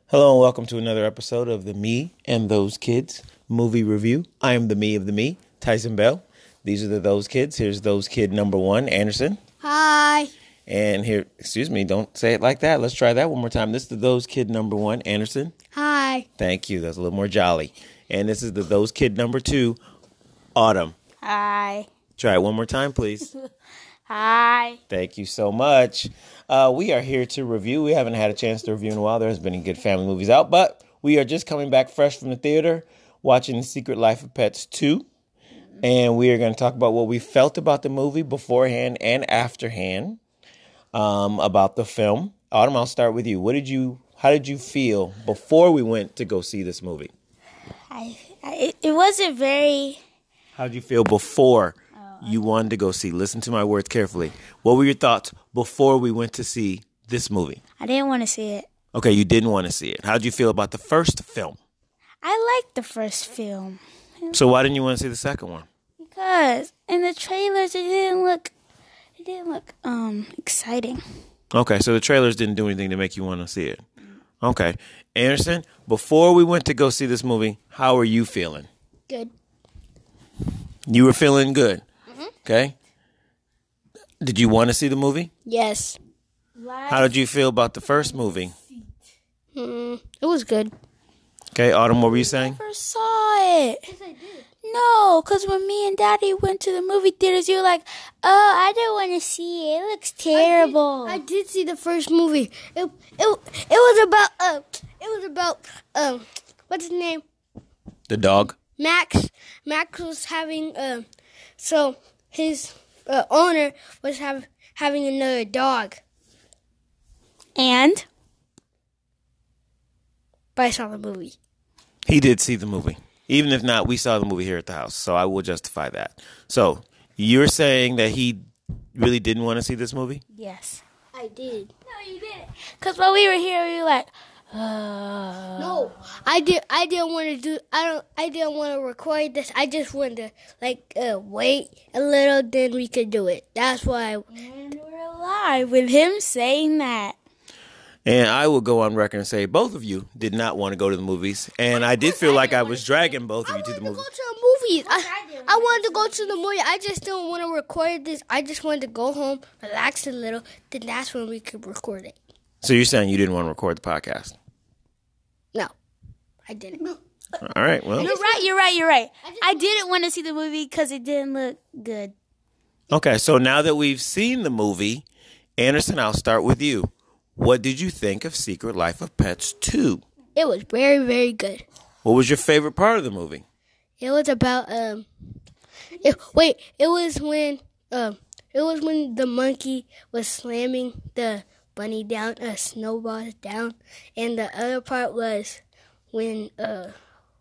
Hello and welcome to another episode of the Me and Those Kids movie review. I am the me of the me, Tyson Bell. These are the Those Kids. Here's Those Kid number one, Anderson. Hi. And here, excuse me, don't say it like that. Let's try that one more time. This is the Those Kid number one, Anderson. Hi. Thank you. That's a little more jolly. And this is the Those Kid number two, Autumn. Hi. Try it one more time, please. Hi. Thank you so much. We are here to review. We haven't had a chance to review in a while. There has been any good family movies out, but we are just coming back fresh from the theater, watching The Secret Life of Pets 2. And we are going to talk about what we felt about the movie beforehand and afterhand, about the film. Autumn, I'll start with you. How did you feel before we went to go see this movie? It wasn't very... How did you feel before you wanted to go see? Listen to my words carefully. What were your thoughts before we went to see this movie? I didn't want to see it. Okay, you didn't want to see it. How did you feel about the first film? I liked the first film. So why didn't you want to see the second one? Because in the trailers it didn't look exciting. Okay, so the trailers didn't do anything to make you want to see it. Okay. Anderson, before we went to go see this movie, how were you feeling? Good. You were feeling good. Okay. Did you want to see the movie? Yes. How did you feel about the first movie? It was good. Okay, Autumn, what were you saying? I never saw it. Yes, I did. No, because when me and Daddy went to the movie theaters, you were like, "Oh, I don't want to see it. It looks terrible." I did see the first movie. It was about what's his name? The dog? Max. Max was having so his owner was having another dog. And? But I saw the movie. He did see the movie. Even if not, we saw the movie here at the house, so I will justify that. So, you're saying that he really didn't want to see this movie? Yes. I did. No, you didn't. Because when we were here, we were like, No, I didn't want to do. I didn't want to record this. I just wanted to wait a little, then we could do it. That's why. And we're alive with him saying that. And I will go on record and say both of you did not want to go to the movies. And I did feel like I was dragging both of you to the movies. I wanted to go to the movies. I wanted to go to the movie. I just didn't want to record this. I just wanted to go home, relax a little. Then that's when we could record it. So you're saying you didn't want to record the podcast? No, I didn't. All right, well. You're right. I didn't want to see the movie because it didn't look good. Okay, so now that we've seen the movie, Anderson, I'll start with you. What did you think of Secret Life of Pets 2? It was very, very good. What was your favorite part of the movie? It was about It was when the monkey was slamming the bunny down, Snowball down, and the other part was when it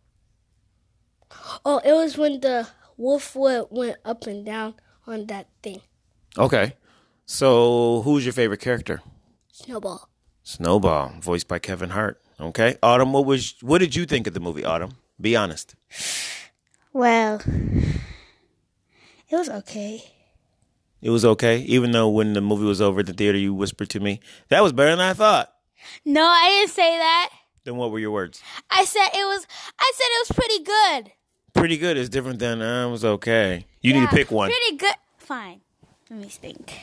was when the wolf went up and down on that thing. Okay, so who's your favorite character? Snowball. Snowball, voiced by Kevin Hart. Okay, Autumn, what did you think of the movie, Autumn? Be honest. Well, it was okay. It was okay, even though when the movie was over at the theater, you whispered to me, that was better than I thought. No, I didn't say that. Then what were your words? I said it was pretty good. Pretty good is different than it was okay. You need to pick one. Pretty good. Fine. Let me think.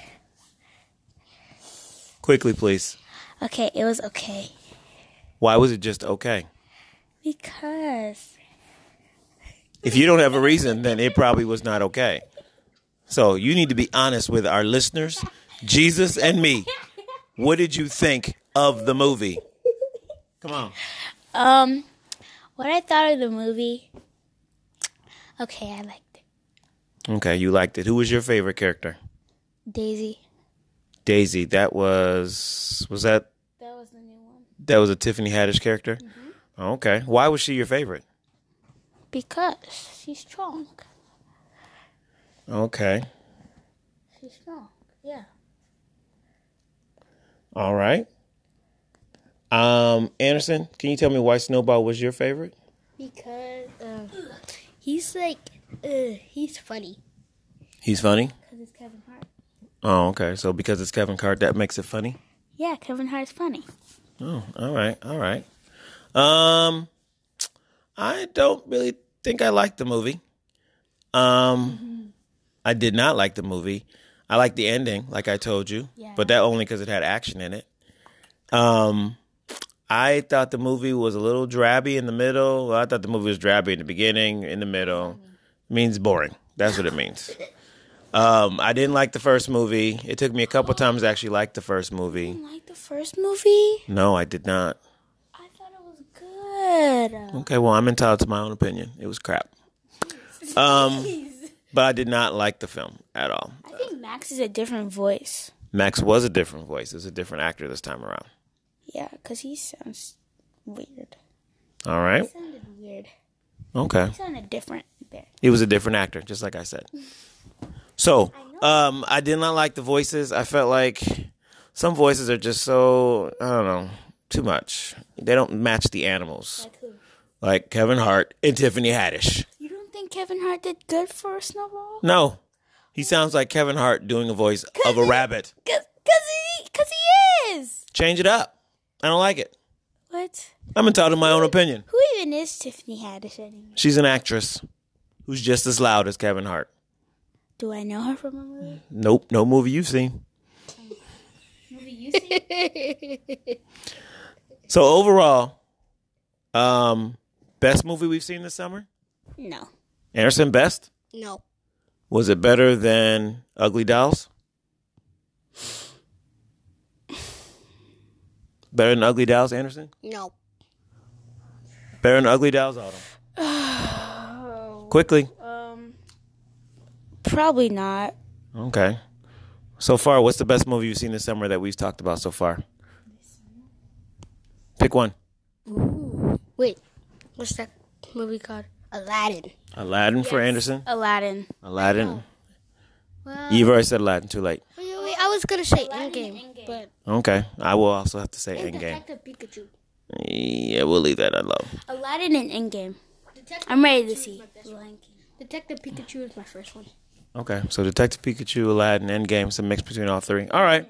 Quickly, please. Okay, it was okay. Why was it just okay? Because. If you don't have a reason, then it probably was not okay. So you need to be honest with our listeners, Jesus and me. What did you think of the movie? Come on. What I thought of the movie. Okay, I liked it. Okay, you liked it. Who was your favorite character? Daisy. Daisy. That was that? That was the new one. That was a Tiffany Haddish character? Mm-hmm. Okay. Why was she your favorite? Because she's strong. Okay. She's strong. Yeah. All right. Anderson, can you tell me why Snowball was your favorite? Because he's funny. He's funny? Because it's Kevin Hart. Oh, okay. So because it's Kevin Hart, that makes it funny? Yeah, Kevin Hart's funny. Oh, all right. I don't really think I liked the movie. I did not like the movie. I liked the ending, like I told you, but that only because it had action in it. I thought the movie was a little drabby in the middle. Well, I thought the movie was drabby in the beginning, in the middle. It means boring. That's what it means. I didn't like the first movie. It took me a couple times to actually like the first movie. You didn't like the first movie? No, I did not. I thought it was good. Okay, well, I'm entitled to my own opinion. It was crap. But I did not like the film at all. I think Max is a different voice. Max was a different voice. It's a different actor this time around. Yeah, because he sounds weird. All right. He sounded weird. Okay. He sounded different there. He was a different actor, just like I said. So, I did not like the voices. I felt like some voices are just so, I don't know, too much. They don't match the animals. Like who? Like Kevin Hart and Tiffany Haddish. You don't think Kevin Hart did good for Snowball? No. He sounds like Kevin Hart doing a voice of a rabbit. Cause he is. Change it up. I don't like it. What? I'm entitled to my own opinion. Who even is Tiffany Haddish anyway? She's an actress who's just as loud as Kevin Hart. Do I know her from a movie? Nope, no movie you've seen. Movie you see? So overall, best movie we've seen this summer? No. Anderson, best? No. Was it better than Ugly Dolls? Better than Ugly Dolls, Anderson? No. Better than Ugly Dolls, Autumn? Quickly. Probably not. Okay. So far, what's the best movie you've seen this summer that we've talked about so far? Pick one. Ooh. Wait. What's that movie called? Aladdin. Aladdin for Anderson? Aladdin. Aladdin. Well, You've already said Aladdin, too late. wait, I was going to say Endgame, but... Okay. I will also have to say And Endgame. Detective Pikachu. Yeah, we'll leave that alone. Aladdin and Endgame. I'm ready to see. Detective Pikachu is my first one. Okay, so Detective Pikachu, Aladdin, Endgame, it's a mix between all three. All right.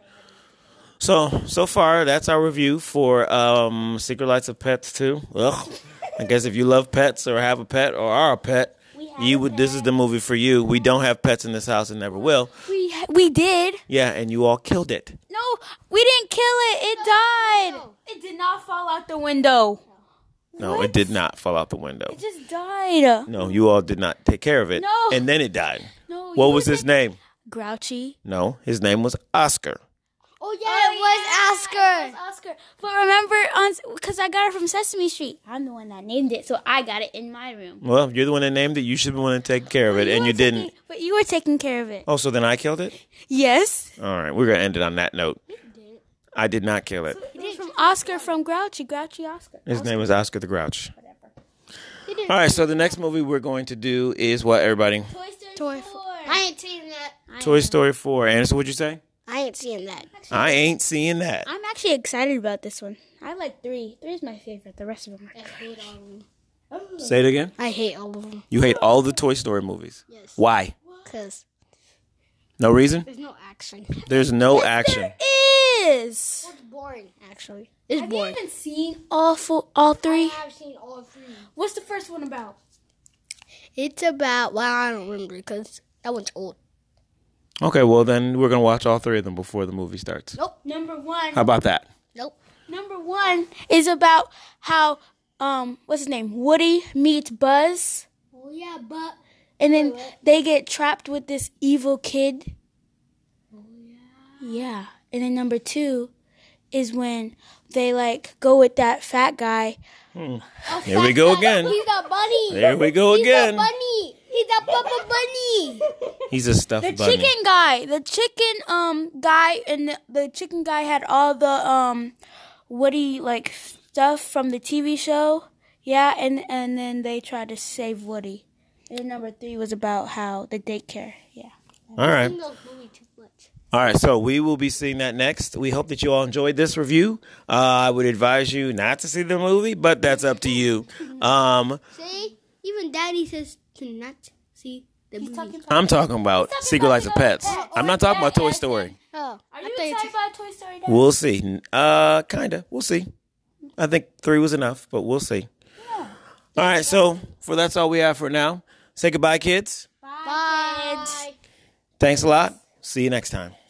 So far, that's our review for Secret Life of Pets 2. Ugh. I guess if you love pets or have a pet or are a pet, this is the movie for you. We don't have pets in this house and never will. We did. Yeah, and you all killed it. No, we didn't kill it. It died. It did not fall out the window. No, it did not fall out the window. It just died. No, you all did not take care of it. No. And then it died. No. What was his name? Grouchy. No, his name was Oscar. Oh, yeah, it was Oscar. Oscar. But remember, because I got it from Sesame Street. I'm the one that named it, so I got it in my room. Well, you're the one that named it. You should be the one that taking care of it, and you didn't. But you were taking care of it. Oh, so then I killed it? Yes. All right, we're going to end it on that note. I did not kill it. It was from Oscar from Grouchy Oscar. His name was Oscar the Grouch. All right, so the next movie we're going to do is what, everybody? Toy 4. I ain't seen that. Toy Story 4. Anderson, what'd you say? I ain't seeing that. I ain't seeing that. I'm actually excited about this one. I like 3. 3 is my favorite. The rest of them are. I hate all of them. Say it again. I hate all of them. You hate all the Toy Story movies. Yes. Why? Because No reason? there's no action. There's no action. Is. It's boring, actually. It's Have you boring. even seen all 3? I've seen all 3. What's the first one about? It's about, well, I don't remember because that one's old. Okay, well then we're going to watch all 3 of them before the movie starts. Nope. Number 1. How about that? Nope. Number 1 is about how what's his name? Woody meets Buzz, Oh, yeah, but... and then they get trapped with this evil kid. Oh yeah. Yeah, and then number 2 is when they go with that fat guy. Here we go again. He's a bunny. There we go again. He's a bunny. He's a Papa Bunny. He's a stuffed The bunny. chicken guy. The chicken guy, and the chicken guy had all the Woody stuff from the TV show. Yeah, and then they tried to save Woody. And then number 3 was about how the daycare. Yeah. All right. He knows movie too much. All right, so we will be seeing that next. We hope that you all enjoyed this review. I would advise you not to see the movie, but that's up to you. See? Even Daddy says to not see the movie. I'm talking about Secret Life of Pets. I'm not talking about Toy Story. Oh, Are you excited about Toy Story? Dad? We'll see. Kinda. We'll see. I think 3 was enough, but we'll see. Yeah. All right, so that's all we have for now. Say goodbye, kids. Bye. Thanks a lot. See you next time.